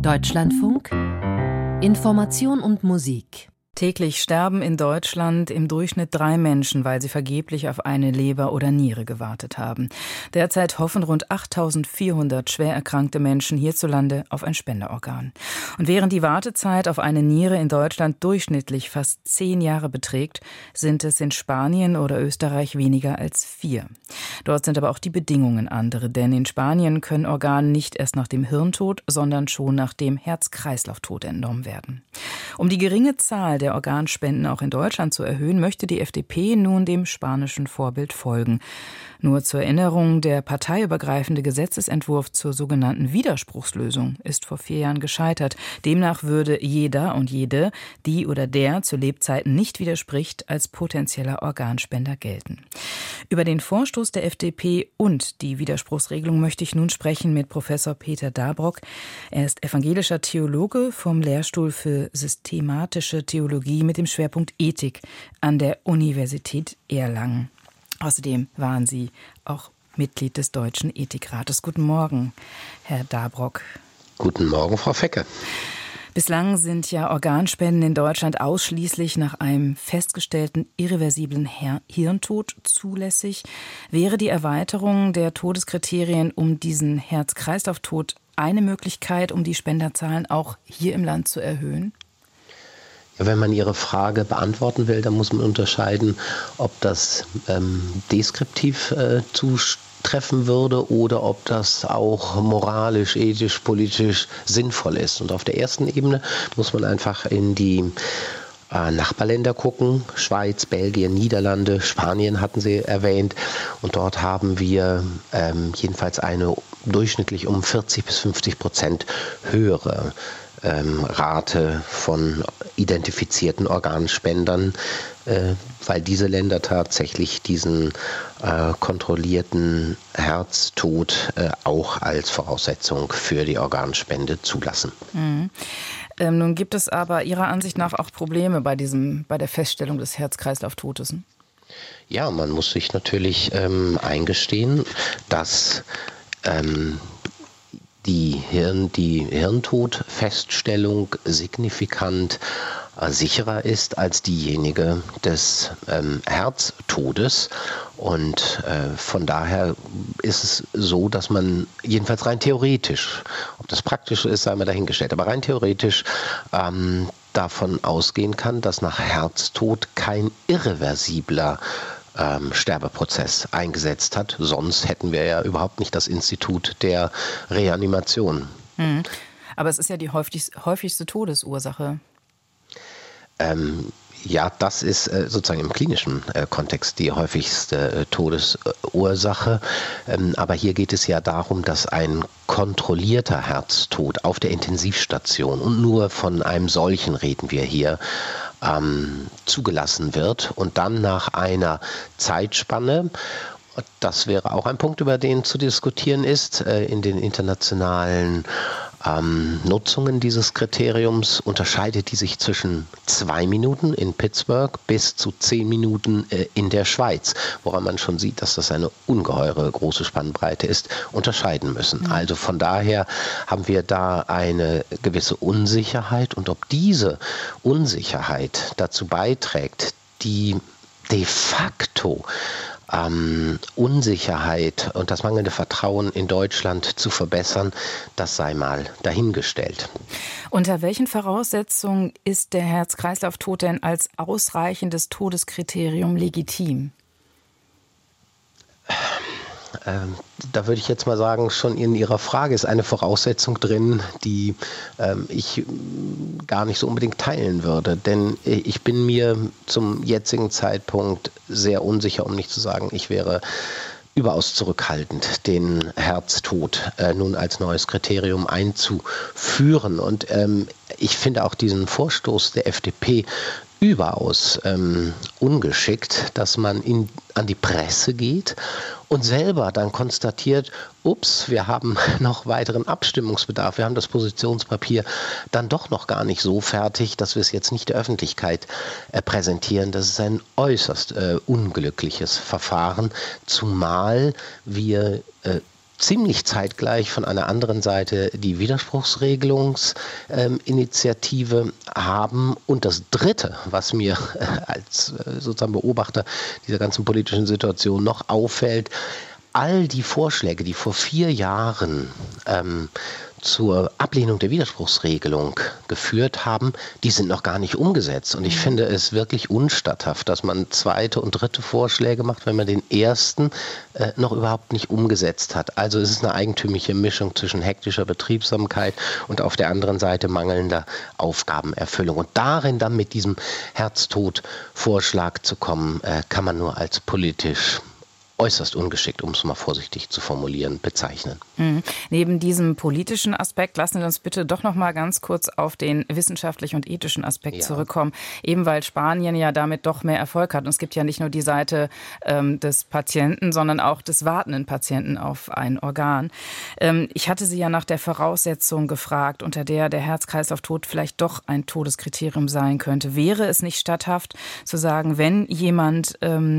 Deutschlandfunk Information und Musik. Täglich sterben in Deutschland im Durchschnitt 3 Menschen, weil sie vergeblich auf eine Leber oder Niere gewartet haben. Derzeit hoffen rund 8.400 schwer erkrankte Menschen hierzulande auf ein Spenderorgan. Und während die Wartezeit auf eine Niere in Deutschland durchschnittlich fast 10 Jahre beträgt, sind es in Spanien oder Österreich weniger als 4. Dort sind aber auch die Bedingungen andere, denn in Spanien können Organe nicht erst nach dem Hirntod, sondern schon nach dem Herz-Kreislauf-Tod entnommen werden. Um die geringe Zahl der Organspenden auch in Deutschland zu erhöhen, möchte die FDP nun dem spanischen Vorbild folgen. Nur zur Erinnerung, der parteiübergreifende Gesetzesentwurf zur sogenannten Widerspruchslösung ist vor 4 Jahren gescheitert. Demnach würde jeder und jede, die oder der zu Lebzeiten nicht widerspricht, als potenzieller Organspender gelten. Über den Vorstoß der FDP und die Widerspruchsregelung möchte ich nun sprechen mit Professor Peter Dabrock. Er ist evangelischer Theologe vom Lehrstuhl für systematische Theologie mit dem Schwerpunkt Ethik an der Universität Erlangen. Außerdem waren Sie auch Mitglied des Deutschen Ethikrates. Guten Morgen, Herr Dabrock. Guten Morgen, Frau Fecke. Bislang sind ja Organspenden in Deutschland ausschließlich nach einem festgestellten irreversiblen Hirntod zulässig. Wäre die Erweiterung der Todeskriterien um diesen Herz-Kreislauf-Tod eine Möglichkeit, um die Spenderzahlen auch hier im Land zu erhöhen? Ja, wenn man Ihre Frage beantworten will, dann muss man unterscheiden, ob das deskriptiv zutreffen würde oder ob das auch moralisch, ethisch, politisch sinnvoll ist. Und auf der ersten Ebene muss man einfach in die Nachbarländer gucken, Schweiz, Belgien, Niederlande, Spanien hatten Sie erwähnt. Und dort haben wir jedenfalls eine durchschnittlich um 40-50% höhere Rate von identifizierten Organspendern, weil diese Länder tatsächlich diesen kontrollierten Herztod auch als Voraussetzung für die Organspende zulassen. Mhm. Nun gibt es aber Ihrer Ansicht nach auch Probleme bei der Feststellung des Herz-Kreislauf-Todes. Ja, man muss sich natürlich eingestehen, dass die Hirntodfeststellung signifikant sicherer ist als diejenige des Herztodes. Und von daher ist es so, dass man jedenfalls rein theoretisch, ob das praktisch ist, sei mal dahingestellt, aber rein theoretisch davon ausgehen kann, dass nach Herztod kein irreversibler Sterbeprozess eingesetzt hat. Sonst hätten wir ja überhaupt nicht das Institut der Reanimation. Aber es ist ja die häufigste Todesursache. Ja, das ist sozusagen im klinischen Kontext die häufigste Todesursache. Aber hier geht es ja darum, dass ein kontrollierter Herztod auf der Intensivstation, und nur von einem solchen reden wir hier, zugelassen wird und dann nach einer Zeitspanne, das wäre auch ein Punkt, über den zu diskutieren ist, in den internationalen Nutzungen dieses Kriteriums unterscheidet die sich zwischen 2 Minuten in Pittsburgh bis zu 10 Minuten in der Schweiz, woran man schon sieht, dass das eine ungeheure große Spannbreite ist, unterscheiden müssen. Also von daher haben wir da eine gewisse Unsicherheit, und ob diese Unsicherheit dazu beiträgt, die de facto Unsicherheit und das mangelnde Vertrauen in Deutschland zu verbessern, das sei mal dahingestellt. Unter welchen Voraussetzungen ist der Herz-Kreislauf-Tod denn als ausreichendes Todeskriterium legitim? Da würde ich jetzt mal sagen, schon in Ihrer Frage ist eine Voraussetzung drin, die ich gar nicht so unbedingt teilen würde. Denn ich bin mir zum jetzigen Zeitpunkt sehr unsicher, um nicht zu sagen, ich wäre überaus zurückhaltend, den Herztod nun als neues Kriterium einzuführen. Und ich finde auch diesen Vorstoß der FDP überaus ungeschickt, dass man an die Presse geht und selber dann konstatiert, ups, wir haben noch weiteren Abstimmungsbedarf, wir haben das Positionspapier dann doch noch gar nicht so fertig, dass wir es jetzt nicht der Öffentlichkeit präsentieren. Das ist ein äußerst unglückliches Verfahren, zumal wir ziemlich zeitgleich von einer anderen Seite die Widerspruchsregelungsinitiative haben. Und das Dritte, was mir als sozusagen Beobachter dieser ganzen politischen Situation noch auffällt, all die Vorschläge, die vor 4 Jahren zur Ablehnung der Widerspruchsregelung geführt haben, die sind noch gar nicht umgesetzt. Und ich finde es wirklich unstatthaft, dass man 2. und 3. Vorschläge macht, wenn man den ersten noch überhaupt nicht umgesetzt hat. Also es ist eine eigentümliche Mischung zwischen hektischer Betriebsamkeit und auf der anderen Seite mangelnder Aufgabenerfüllung. Und darin dann mit diesem Herztod-Vorschlag zu kommen, kann man nur als politisch äußerst ungeschickt, um es mal vorsichtig zu formulieren, bezeichnen. Neben diesem politischen Aspekt lassen Sie uns bitte doch noch mal ganz kurz auf den wissenschaftlichen und ethischen Aspekt zurückkommen. Eben weil Spanien ja damit doch mehr Erfolg hat. Und es gibt ja nicht nur die Seite des Patienten, sondern auch des wartenden Patienten auf ein Organ. Ich hatte Sie ja nach der Voraussetzung gefragt, unter der Herz-Kreislauf-Tod vielleicht doch ein Todeskriterium sein könnte. Wäre es nicht statthaft zu sagen, wenn jemand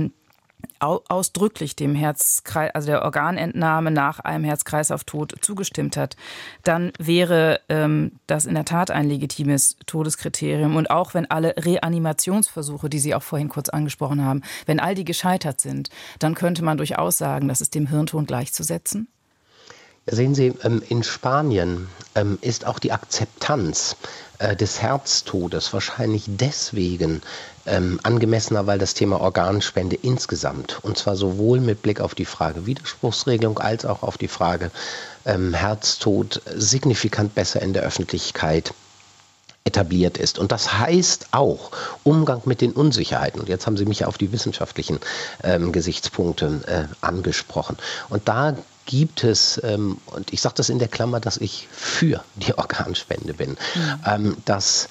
ausdrücklich dem also der Organentnahme nach einem Herz-Kreislauf-Tod zugestimmt hat, dann wäre das in der Tat ein legitimes Todeskriterium. Und auch wenn alle Reanimationsversuche, die Sie auch vorhin kurz angesprochen haben, wenn all die gescheitert sind, dann könnte man durchaus sagen, das ist dem Hirntod gleichzusetzen? Sehen Sie, in Spanien ist auch die Akzeptanz des Herztodes wahrscheinlich deswegen angemessener, weil das Thema Organspende insgesamt, und zwar sowohl mit Blick auf die Frage Widerspruchsregelung als auch auf die Frage Herztod, signifikant besser in der Öffentlichkeit etabliert ist. Und das heißt auch Umgang mit den Unsicherheiten. Und jetzt haben Sie mich auf die wissenschaftlichen Gesichtspunkte angesprochen. Und da gibt es, und ich sage das in der Klammer, dass ich für die Organspende bin, dass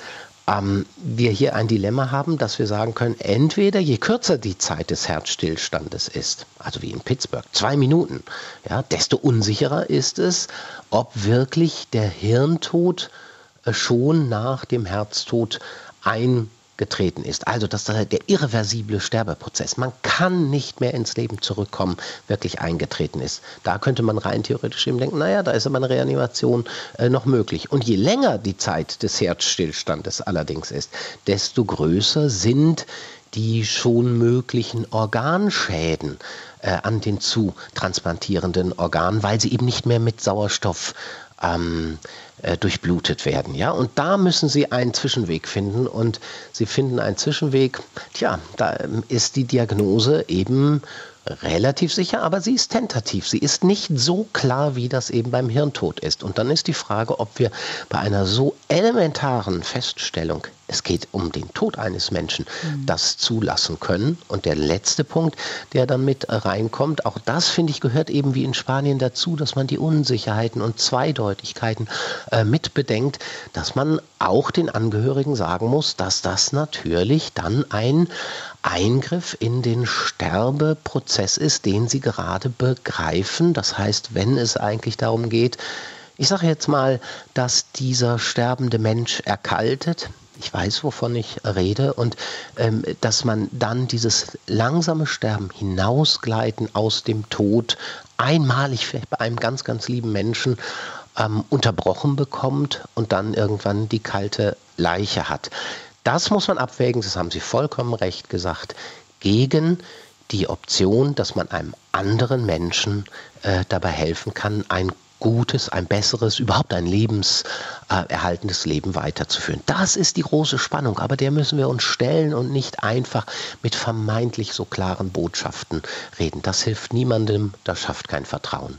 wir hier ein Dilemma haben, dass wir sagen können, entweder je kürzer die Zeit des Herzstillstandes ist, also wie in Pittsburgh, 2 Minuten, ja, desto unsicherer ist es, ob wirklich der Hirntod schon nach dem Herztod eingetreten ist. Also dass der irreversible Sterbeprozess, man kann nicht mehr ins Leben zurückkommen, wirklich eingetreten ist. Da könnte man rein theoretisch eben denken, naja, da ist aber eine Reanimation noch möglich. Und je länger die Zeit des Herzstillstandes allerdings ist, desto größer sind die schon möglichen Organschäden an den zu transplantierenden Organen, weil sie eben nicht mehr mit Sauerstoff durchblutet werden. Ja? Und da müssen Sie einen Zwischenweg finden. Und Sie finden einen Zwischenweg, da ist die Diagnose eben relativ sicher, aber sie ist tentativ. Sie ist nicht so klar, wie das eben beim Hirntod ist. Und dann ist die Frage, ob wir bei einer so elementaren Feststellung, es geht um den Tod eines Menschen, das zulassen können. Und der letzte Punkt, der dann mit reinkommt, auch das, finde ich, gehört eben wie in Spanien dazu, dass man die Unsicherheiten und Zweideutigkeiten mit bedenkt, dass man auch den Angehörigen sagen muss, dass das natürlich dann ein Eingriff in den Sterbeprozess ist, den sie gerade begreifen. Das heißt, wenn es eigentlich darum geht, ich sage jetzt mal, dass dieser sterbende Mensch erkaltet, ich weiß, wovon ich rede, und dass man dann dieses langsame Sterben, Hinausgleiten aus dem Tod, einmalig vielleicht bei einem ganz, ganz lieben Menschen unterbrochen bekommt und dann irgendwann die kalte Leiche hat. Das muss man abwägen, das haben Sie vollkommen recht gesagt, gegen die Option, dass man einem anderen Menschen dabei helfen kann, ein gutes, ein besseres, überhaupt ein lebenserhaltendes Leben weiterzuführen. Das ist die große Spannung, aber der müssen wir uns stellen und nicht einfach mit vermeintlich so klaren Botschaften reden. Das hilft niemandem, das schafft kein Vertrauen.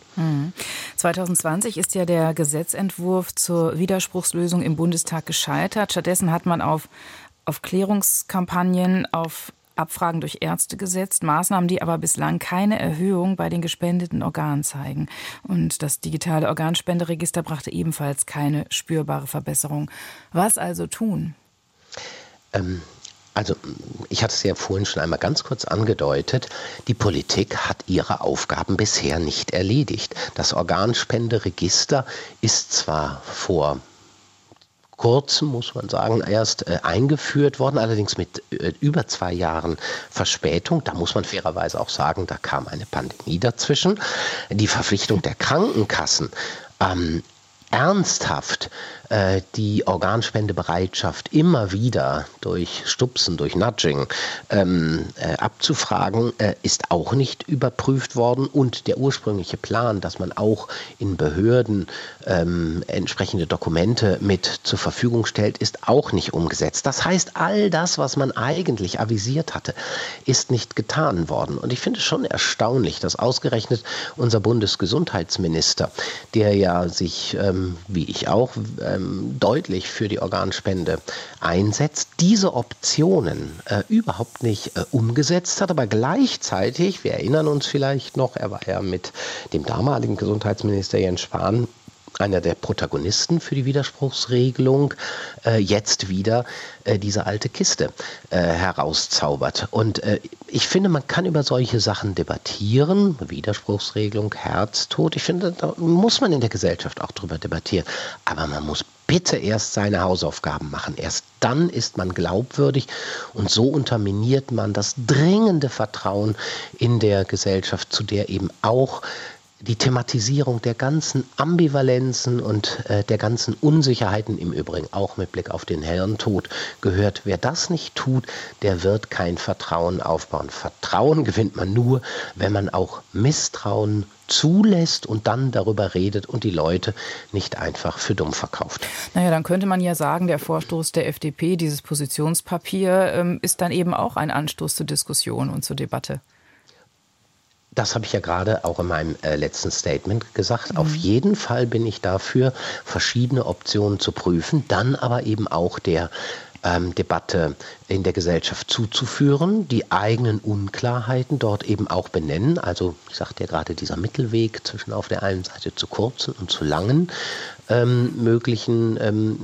2020 ist ja der Gesetzentwurf zur Widerspruchslösung im Bundestag gescheitert. Stattdessen hat man auf Klärungskampagnen, auf Abfragen durch Ärzte gesetzt, Maßnahmen, die aber bislang keine Erhöhung bei den gespendeten Organen zeigen. Und das digitale Organspenderegister brachte ebenfalls keine spürbare Verbesserung. Was also tun? Also ich hatte es ja vorhin schon einmal ganz kurz angedeutet, die Politik hat ihre Aufgaben bisher nicht erledigt. Das Organspenderegister ist zwar vor kurzem, muss man sagen, erst eingeführt worden, allerdings mit über 2 Jahren Verspätung. Da muss man fairerweise auch sagen, da kam eine Pandemie dazwischen. Die Verpflichtung der Krankenkassen, ernsthaft die Organspendebereitschaft immer wieder durch Stupsen, durch Nudging abzufragen, ist auch nicht überprüft worden. Und der ursprüngliche Plan, dass man auch in Behörden entsprechende Dokumente mit zur Verfügung stellt, ist auch nicht umgesetzt. Das heißt, all das, was man eigentlich avisiert hatte, ist nicht getan worden. Und ich finde es schon erstaunlich, dass ausgerechnet unser Bundesgesundheitsminister, der ja sich, wie ich auch, deutlich für die Organspende einsetzt, diese Optionen überhaupt nicht umgesetzt hat, aber gleichzeitig, wir erinnern uns vielleicht noch, er war ja mit dem damaligen Gesundheitsminister Jens Spahn einer der Protagonisten für die Widerspruchsregelung, jetzt wieder diese alte Kiste herauszaubert. Und ich finde, man kann über solche Sachen debattieren, Widerspruchsregelung, Herztod. Ich finde, da muss man in der Gesellschaft auch drüber debattieren. Aber man muss bitte erst seine Hausaufgaben machen. Erst dann ist man glaubwürdig und so unterminiert man das dringende Vertrauen in der Gesellschaft, zu der eben auch die Thematisierung der ganzen Ambivalenzen und der ganzen Unsicherheiten, im Übrigen auch mit Blick auf den Hirntod, gehört. Wer das nicht tut, der wird kein Vertrauen aufbauen. Vertrauen gewinnt man nur, wenn man auch Misstrauen zulässt und dann darüber redet und die Leute nicht einfach für dumm verkauft. Naja, dann könnte man ja sagen, der Vorstoß der FDP, dieses Positionspapier, ist dann eben auch ein Anstoß zur Diskussion und zur Debatte. Das habe ich ja gerade auch in meinem letzten Statement gesagt. Auf jeden Fall bin ich dafür, verschiedene Optionen zu prüfen, dann aber eben auch der Debatte in der Gesellschaft zuzuführen, die eigenen Unklarheiten dort eben auch benennen. Also ich sagte ja gerade, dieser Mittelweg zwischen auf der einen Seite zu kurzen und zu langen möglichen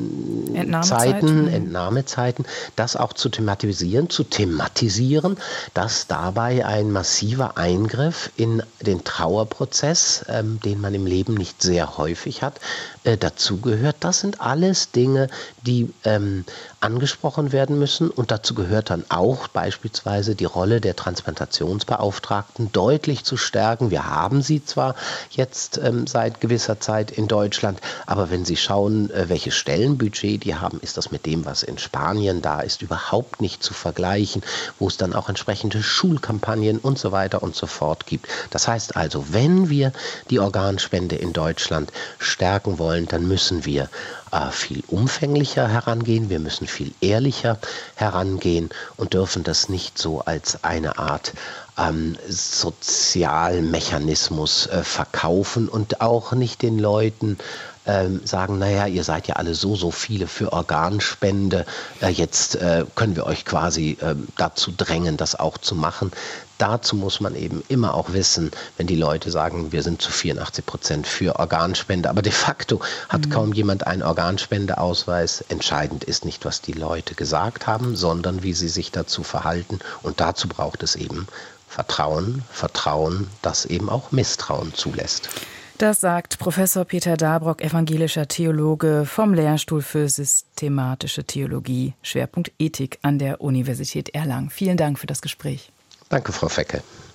Entnahmezeiten, das auch zu thematisieren, dass dabei ein massiver Eingriff in den Trauerprozess, den man im Leben nicht sehr häufig hat, dazugehört. Das sind alles Dinge, die angesprochen werden müssen, und dazu gehört dann auch beispielsweise die Rolle der Transplantationsbeauftragten deutlich zu stärken. Wir haben sie zwar jetzt seit gewisser Zeit in Deutschland, aber wenn Sie schauen, welches Stellenbudget die haben, ist das mit dem, was in Spanien da ist, überhaupt nicht zu vergleichen, wo es dann auch entsprechende Schulkampagnen und so weiter und so fort gibt. Das heißt also, wenn wir die Organspende in Deutschland stärken wollen, dann müssen wir viel umfänglicher herangehen, wir müssen viel ehrlicher herangehen und dürfen das nicht so als eine Art Sozialmechanismus verkaufen und auch nicht den Leuten sagen, naja, ihr seid ja alle so viele für Organspende, jetzt können wir euch quasi dazu drängen, das auch zu machen. Dazu muss man eben immer auch wissen, wenn die Leute sagen, wir sind zu 84% für Organspende, aber de facto hat kaum jemand einen Organspendeausweis. Entscheidend ist nicht, was die Leute gesagt haben, sondern wie sie sich dazu verhalten, und dazu braucht es eben Vertrauen, das eben auch Misstrauen zulässt. Das sagt Professor Peter Dabrock, evangelischer Theologe vom Lehrstuhl für systematische Theologie, Schwerpunkt Ethik an der Universität Erlangen. Vielen Dank für das Gespräch. Danke, Frau Fecke.